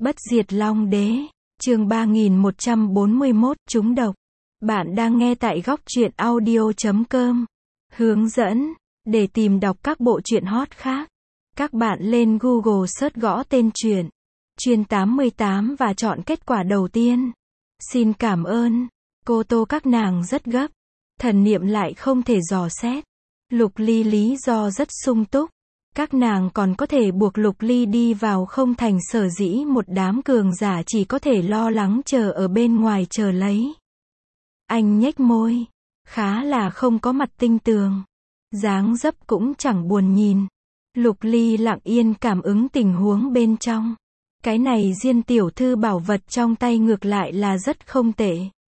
Bất diệt Long Đế, chương 3141, trúng độc. Bạn đang nghe tại góc truyện audio.com. Hướng dẫn, để tìm đọc các bộ truyện hot khác, các bạn lên Google search gõ tên truyện, Chuyên 88 và chọn kết quả đầu tiên. Xin cảm ơn, cô Tô các nàng rất gấp, thần niệm lại không thể dò xét. Lục Ly lý do rất sung túc. Các nàng còn có thể buộc Lục Ly đi vào không thành, sở dĩ một đám cường giả chỉ có thể lo lắng chờ ở bên ngoài chờ lấy. Anh nhếch môi, khá là không có mặt tinh tường, dáng dấp cũng chẳng buồn nhìn. Lục Ly lặng yên cảm ứng tình huống bên trong. Cái này Diên tiểu thư bảo vật trong tay ngược lại là rất không tệ.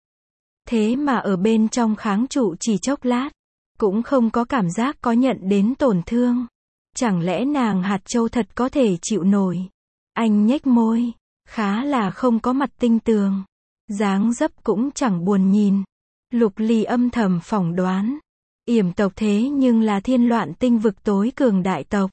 Thế mà ở bên trong kháng trụ chỉ chốc lát, cũng không có cảm giác có nhận đến tổn thương. Chẳng lẽ nàng hạt châu thật có thể chịu nổi? Anh nhếch môi, khá là không có mặt tinh tường, dáng dấp cũng chẳng buồn nhìn. Lục Ly âm thầm phỏng đoán, Yểm tộc thế nhưng là thiên loạn tinh vực tối cường đại tộc.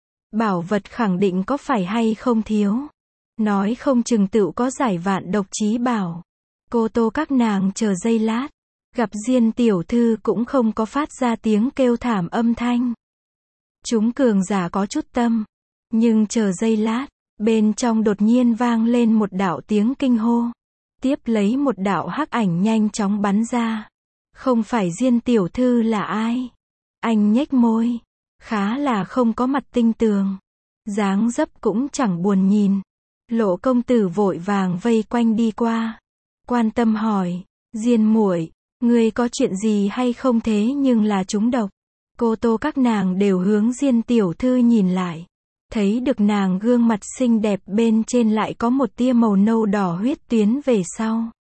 Bảo vật khẳng định có phải hay không thiếu. Nói không chừng tựu có giải vạn độc chí bảo. Cô Tô các nàng chờ giây lát, gặp Diên tiểu thư cũng không có phát ra tiếng kêu thảm âm thanh. Chúng cường giả có chút tâm, nhưng chờ giây lát, bên trong đột nhiên vang lên một đạo tiếng kinh hô. Tiếp lấy một đạo hắc ảnh nhanh chóng bắn ra. Không phải Diên tiểu thư là ai? Anh nhếch môi, khá là không có mặt tinh tường, dáng dấp cũng chẳng buồn nhìn. Lộ công tử vội vàng vây quanh đi qua, quan tâm hỏi, Diên muội, ngươi có chuyện gì hay không thế nhưng là trúng độc? Cô Tô các nàng đều hướng Diên tiểu thư nhìn lại, thấy được nàng gương mặt xinh đẹp bên trên lại có một tia màu nâu đỏ huyết tuyến về sau.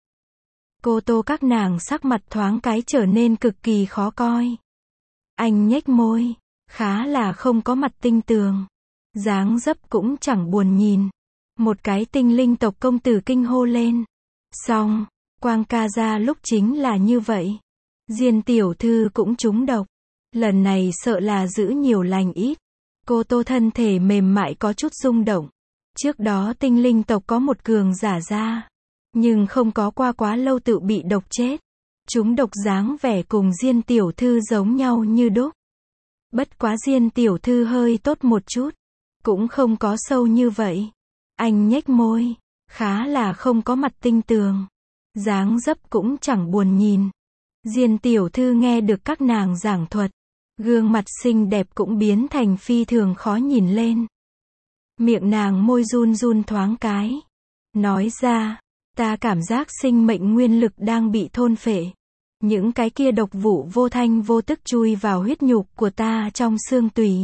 Cô Tô các nàng sắc mặt thoáng cái trở nên cực kỳ khó coi. Anh nhếch môi, khá là không có mặt tinh tường, dáng dấp cũng chẳng buồn nhìn. Một cái tinh linh tộc công tử kinh hô lên. Xong, Quang ca ra lúc chính là như vậy. Diên tiểu thư cũng trúng độc. Lần này sợ là giữ nhiều lành ít. Cô Tô thân thể mềm mại có chút rung động. Trước đó tinh linh tộc có một cường giả ra, nhưng không có qua quá lâu tự bị độc chết. Trúng độc dáng vẻ cùng Diên tiểu thư giống nhau như đúc. Bất quá Diên tiểu thư hơi tốt một chút, cũng không có sâu như vậy. Anh nhếch môi, khá là không có mặt tinh tường, dáng dấp cũng chẳng buồn nhìn. Diên tiểu thư nghe được các nàng giảng thuật, gương mặt xinh đẹp cũng biến thành phi thường khó nhìn lên. Miệng nàng môi run run thoáng cái, nói ra, ta cảm giác sinh mệnh nguyên lực đang bị thôn phệ. Những cái kia độc vụ vô thanh vô tức chui vào huyết nhục của ta trong xương tủy.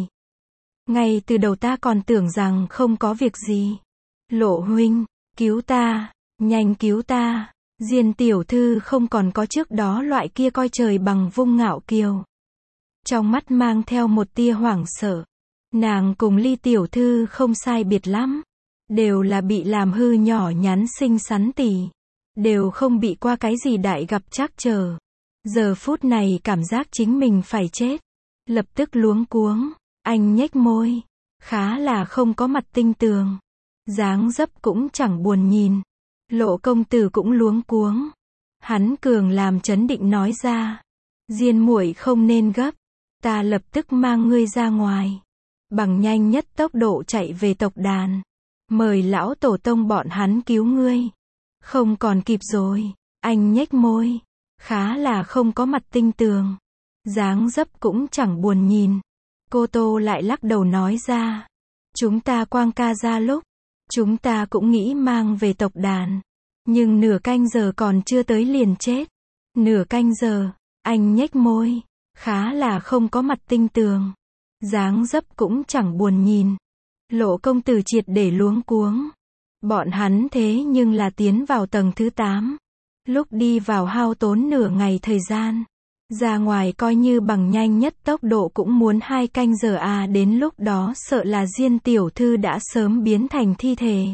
Ngay từ đầu ta còn tưởng rằng không có việc gì. Lộ huynh, cứu ta, nhanh cứu ta. Diên tiểu thư không còn có trước đó loại kia coi trời bằng vung ngạo kiều. Trong mắt mang theo một tia hoảng sợ. Nàng cùng Ly tiểu thư không sai biệt lắm. Đều là bị làm hư nhỏ nhắn xinh xắn tỉ. Đều không bị qua cái gì đại gặp trắc trở. Giờ phút này cảm giác chính mình phải chết. Lập tức luống cuống, anh nhếch môi, khá là không có mặt tinh tường, dáng dấp cũng chẳng buồn nhìn. Lộ công tử cũng luống cuống. Hắn cường làm trấn định nói ra, Diên muội không nên gấp, ta lập tức mang ngươi ra ngoài, bằng nhanh nhất tốc độ chạy về tộc đàn, mời lão tổ tông bọn hắn cứu ngươi. Không còn kịp rồi. Anh nhếch môi, khá là không có mặt tinh tường, dáng dấp cũng chẳng buồn nhìn. Cô Tô lại lắc đầu nói ra, chúng ta Quang ca ra lúc, chúng ta cũng nghĩ mang về tộc đàn, nhưng nửa canh giờ còn chưa tới liền chết. Nửa canh giờ, anh nhếch môi, khá là không có mặt tinh tường, dáng dấp cũng chẳng buồn nhìn. Lộ công tử triệt để luống cuống. Bọn hắn thế nhưng là tiến vào tầng thứ 8. Lúc đi vào hao tốn nửa ngày thời gian. Ra ngoài coi như bằng nhanh nhất tốc độ cũng muốn 2 canh giờ à, đến lúc đó sợ là Diên tiểu thư đã sớm biến thành thi thể.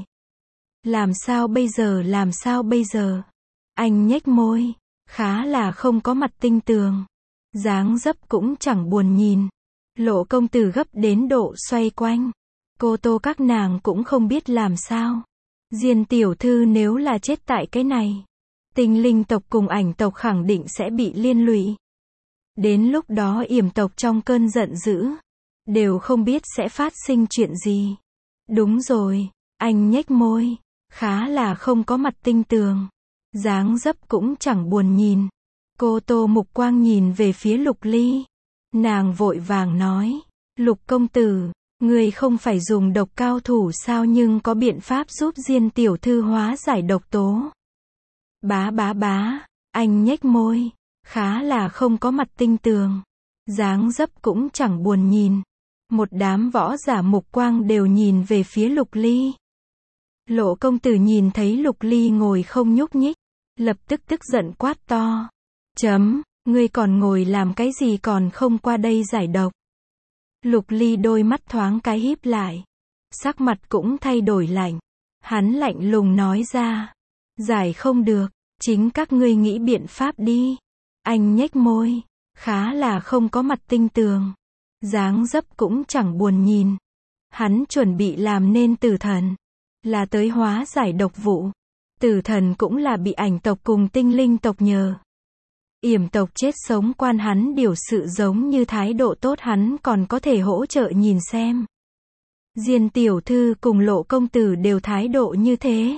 Làm sao bây giờ, làm sao bây giờ? Anh nhếch môi, khá là không có mặt tinh tường, dáng dấp cũng chẳng buồn nhìn. Lộ công tử gấp đến độ xoay quanh. Cô Tô các nàng cũng không biết làm sao. Diên tiểu thư nếu là chết tại cái này, tinh linh tộc cùng ảnh tộc khẳng định sẽ bị liên lụy. Đến lúc đó yểm tộc trong cơn giận dữ, đều không biết sẽ phát sinh chuyện gì. Đúng rồi, anh nhếch môi, khá là không có mặt tinh tường. Dáng dấp cũng chẳng buồn nhìn. Cô Tô mục quang nhìn về phía Lục Ly. Nàng vội vàng nói, Lục công tử, người không phải dùng độc cao thủ sao nhưng có biện pháp giúp Diên tiểu thư hóa giải độc tố. Bá, anh nhếch môi, khá là không có mặt tinh tường. Dáng dấp cũng chẳng buồn nhìn. Một đám võ giả mục quang đều nhìn về phía Lục Ly. Lộ công tử nhìn thấy Lục Ly ngồi không nhúc nhích, lập tức tức giận quát to. Ngươi còn ngồi làm cái gì còn không qua đây giải độc. Lục Ly đôi mắt thoáng cái híp lại. Sắc mặt cũng thay đổi lạnh. Hắn lạnh lùng nói ra. Giải không được, chính các ngươi nghĩ biện pháp đi. Anh nhếch môi, khá là không có mặt tinh tường. Dáng dấp cũng chẳng buồn nhìn. Hắn chuẩn bị làm nên tử thần, là tới hóa giải độc vụ. Tử thần cũng là bị ảnh tộc cùng tinh linh tộc nhờ. Yểm tộc chết sống quan hắn điều sự giống như thái độ tốt hắn còn có thể hỗ trợ nhìn xem. Diên tiểu thư cùng Lộ công tử đều thái độ như thế.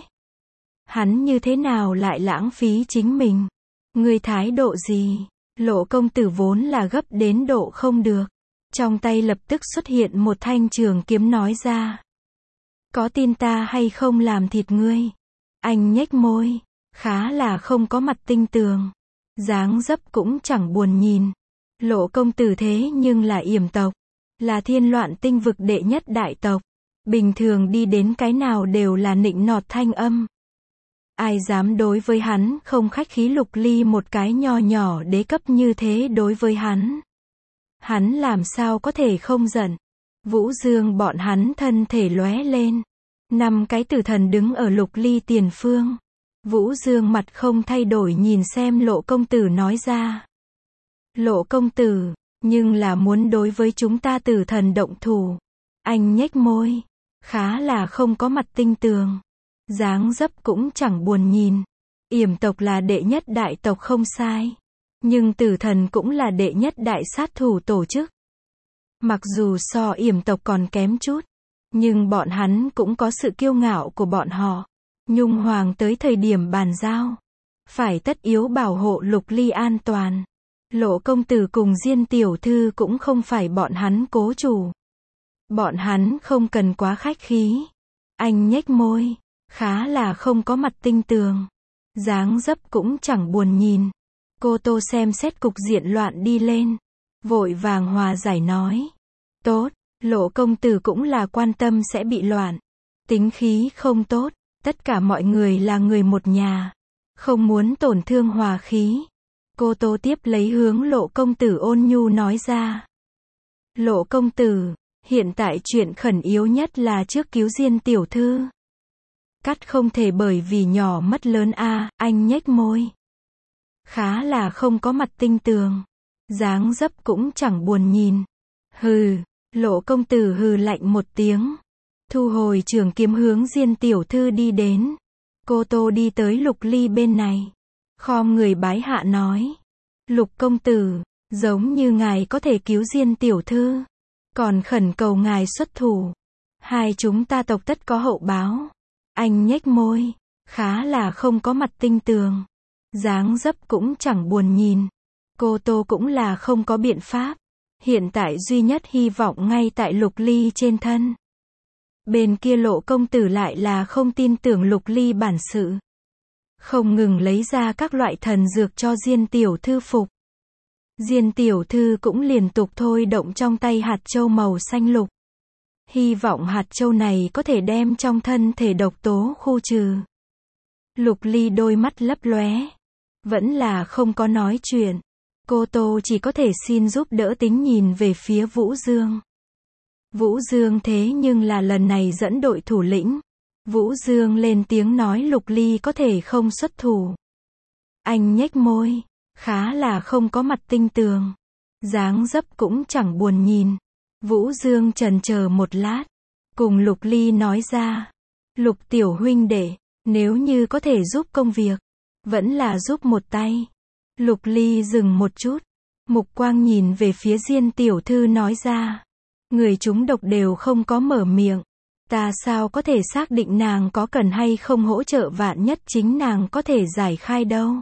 Hắn như thế nào lại lãng phí chính mình? Ngươi thái độ gì? Lộ công tử vốn là gấp đến độ không được. Trong tay lập tức xuất hiện một thanh trường kiếm nói ra. Có tin ta hay không làm thịt ngươi? Anh nhếch môi, khá là không có mặt tinh tường. Dáng dấp cũng chẳng buồn nhìn. Lộ công tử thế nhưng là yểm tộc, là thiên loạn tinh vực đệ nhất đại tộc. Bình thường đi đến cái nào đều là nịnh nọt thanh âm. Ai dám đối với hắn không khách khí. Lục Ly một cái nho nhỏ đế cấp như thế đối với hắn. Hắn làm sao có thể không giận. Vũ Dương bọn hắn thân thể lóe lên. 5 cái tử thần đứng ở Lục Ly tiền phương. Vũ Dương mặt không thay đổi nhìn xem Lộ công tử nói ra. Lộ công tử, nhưng là muốn đối với chúng ta tử thần động thủ. Anh nhếch môi, khá là không có mặt tinh tường. Dáng dấp cũng chẳng buồn nhìn. Yểm tộc là đệ nhất đại tộc không sai. Nhưng tử thần cũng là đệ nhất đại sát thủ tổ chức. Mặc dù so yểm tộc còn kém chút, nhưng bọn hắn cũng có sự kiêu ngạo của bọn họ. Nhung Hoàng tới thời điểm bàn giao, phải tất yếu bảo hộ Lục Ly an toàn. Lộ công tử cùng Diên tiểu thư cũng không phải bọn hắn cố chủ. Bọn hắn không cần quá khách khí. Anh nhếch môi, khá là không có mặt tinh tường. Dáng dấp cũng chẳng buồn nhìn. Cô Tô xem xét cục diện loạn đi lên, vội vàng hòa giải nói. Tốt, Lộ công tử cũng là quan tâm sẽ bị loạn. Tính khí không tốt, tất cả mọi người là người một nhà. Không muốn tổn thương hòa khí. Cô Tô tiếp lấy hướng Lộ công tử ôn nhu nói ra. Lộ công tử, hiện tại chuyện khẩn yếu nhất là trước cứu Diên tiểu thư. Cắt không thể bởi vì nhỏ mất lớn a. Anh nhếch môi, khá là không có mặt tinh tường. Dáng dấp cũng chẳng buồn nhìn. Hừ, Lộ công tử hừ lạnh một tiếng. Thu hồi trường kiếm hướng Diên tiểu thư đi đến. Cô Tô đi tới Lục Ly bên này. Khom người bái hạ nói. Lục công tử, giống như ngài có thể cứu Diên tiểu thư. Còn khẩn cầu ngài xuất thủ. Hai chúng ta tộc tất có hậu báo. Anh nhếch môi, khá là không có mặt tinh tường. Dáng dấp cũng chẳng buồn nhìn. Cô Tô cũng là không có biện pháp. Hiện tại duy nhất hy vọng ngay tại Lục Ly trên thân. Bên kia Lộ công tử lại là không tin tưởng Lục Ly bản sự. Không ngừng lấy ra các loại thần dược cho Diên tiểu thư phục. Diên tiểu thư cũng liên tục thôi động trong tay hạt châu màu xanh lục. Hy vọng hạt châu này có thể đem trong thân thể độc tố khu trừ. Lục Ly đôi mắt lấp lóe. Vẫn là không có nói chuyện. Cô Tô chỉ có thể xin giúp đỡ tính nhìn về phía Vũ Dương. Vũ Dương thế nhưng là lần này dẫn đội thủ lĩnh. Vũ Dương lên tiếng nói Lục Ly có thể không xuất thủ. Anh nhếch môi, khá là không có mặt tinh tường. Dáng dấp cũng chẳng buồn nhìn. Vũ Dương chần chờ một lát, cùng Lục Ly nói ra. Lục tiểu huynh đệ, nếu như có thể giúp công việc, vẫn là giúp một tay. Lục Ly dừng một chút, mục quang nhìn về phía Diên tiểu thư nói ra. Người trúng độc đều không có mở miệng. Ta sao có thể xác định nàng có cần hay không hỗ trợ, vạn nhất chính nàng có thể giải khai đâu.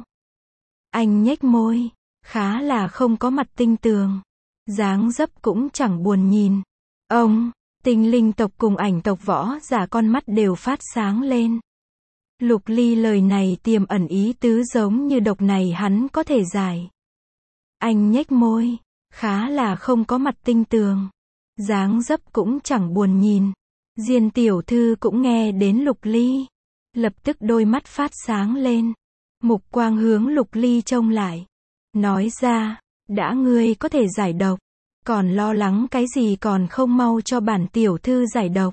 Anh nhếch môi, khá là không có mặt tinh tường. Dáng dấp cũng chẳng buồn nhìn. Ông, tinh linh tộc cùng ảnh tộc võ giả con mắt đều phát sáng lên. Lục Ly lời này tiềm ẩn ý tứ giống như độc này hắn có thể giải. Anh nhếch môi, khá là không có mặt tinh tường. Dáng dấp cũng chẳng buồn nhìn. Diên tiểu thư cũng nghe đến Lục Ly, lập tức đôi mắt phát sáng lên. Mục quang hướng Lục Ly trông lại, nói ra, đã ngươi có thể giải độc, còn lo lắng cái gì, còn không mau cho bản tiểu thư giải độc.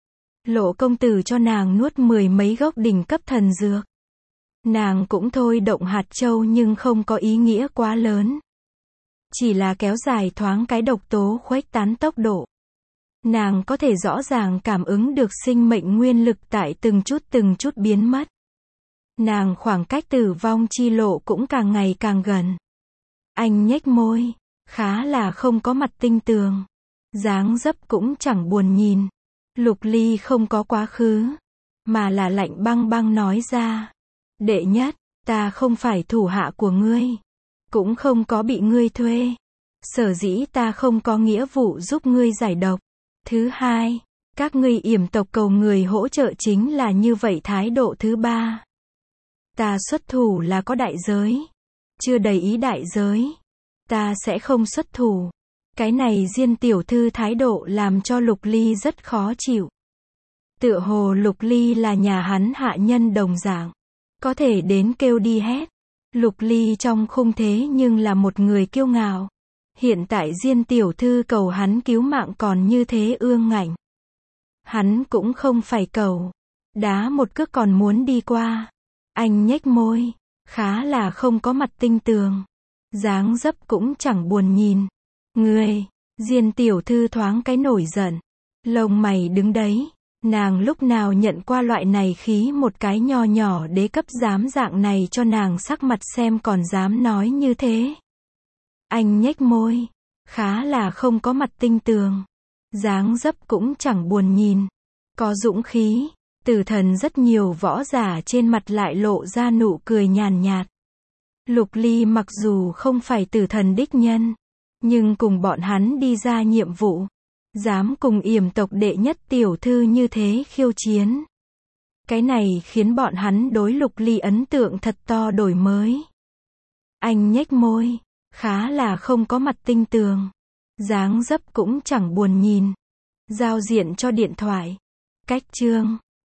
Lộ công tử cho nàng nuốt 10 mấy gốc đỉnh cấp thần dược. Nàng cũng thôi động hạt châu nhưng không có ý nghĩa quá lớn. Chỉ là kéo dài thoáng cái độc tố khuếch tán tốc độ. Nàng có thể rõ ràng cảm ứng được sinh mệnh nguyên lực tại từng chút biến mất. Nàng khoảng cách tử vong chi lộ cũng càng ngày càng gần. Anh nhếch môi, khá là không có mặt tinh tường. Dáng dấp cũng chẳng buồn nhìn. Lục Ly không có quá khứ, mà là lạnh băng băng nói ra. Đệ nhất, ta không phải thủ hạ của ngươi, cũng không có bị ngươi thuê. Sở dĩ ta không có nghĩa vụ giúp ngươi giải độc. Thứ hai, các ngươi yểm tộc cầu người hỗ trợ chính là như vậy thái độ. Thứ ba, ta xuất thủ là có đại giới. Chưa đầy ý đại giới, ta sẽ không xuất thủ. Cái này Diên tiểu thư thái độ làm cho Lục Ly rất khó chịu. Tựa hồ Lục Ly là nhà hắn hạ nhân đồng dạng, có thể đến kêu đi hét. Lục Ly trong khung thế nhưng là một người kiêu ngạo. Hiện tại Diên tiểu thư cầu hắn cứu mạng còn như thế ương ngạnh. Hắn cũng không phải cầu, đá một cước còn muốn đi qua. Anh nhếch môi, khá là không có mặt tinh tường. Dáng dấp cũng chẳng buồn nhìn. Ngươi, Diên tiểu thư thoáng cái nổi giận. Lông mày đứng đấy, nàng lúc nào nhận qua loại này khí, một cái nho nhỏ đế cấp dám dạng này cho nàng sắc mặt xem còn dám nói như thế. Anh nhếch môi, khá là không có mặt tinh tường. Dáng dấp cũng chẳng buồn nhìn. Có dũng khí, tử thần rất nhiều võ giả trên mặt lại lộ ra nụ cười nhàn nhạt. Lục Ly mặc dù không phải tử thần đích nhân, nhưng cùng bọn hắn đi ra nhiệm vụ, dám cùng yểm tộc đệ nhất tiểu thư như thế khiêu chiến. Cái này khiến bọn hắn đối Lục Ly ấn tượng thật to đổi mới. Anh nhếch môi, khá là không có mặt tinh tường. Dáng dấp cũng chẳng buồn nhìn. Giao diện cho điện thoại. Cách chương